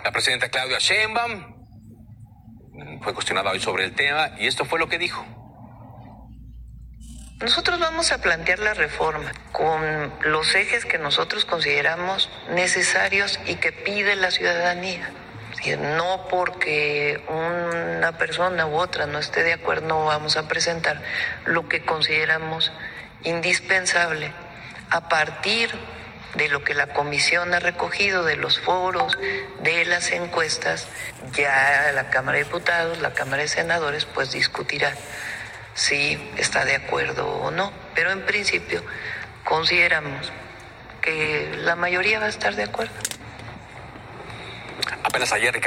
La presidenta Claudia Sheinbaum fue cuestionada hoy sobre el tema y esto fue lo que dijo. Nosotros vamos a plantear la reforma con los ejes que nosotros consideramos necesarios y que pide la ciudadanía. No porque una persona u otra no esté de acuerdo, no vamos a presentar lo que consideramos indispensable a partir de lo que la comisión ha recogido, de los foros, de las encuestas. Ya la Cámara de Diputados, la Cámara de Senadores, pues discutirá si está de acuerdo o no. Pero en principio consideramos que la mayoría va a estar de acuerdo. Apenas ayer,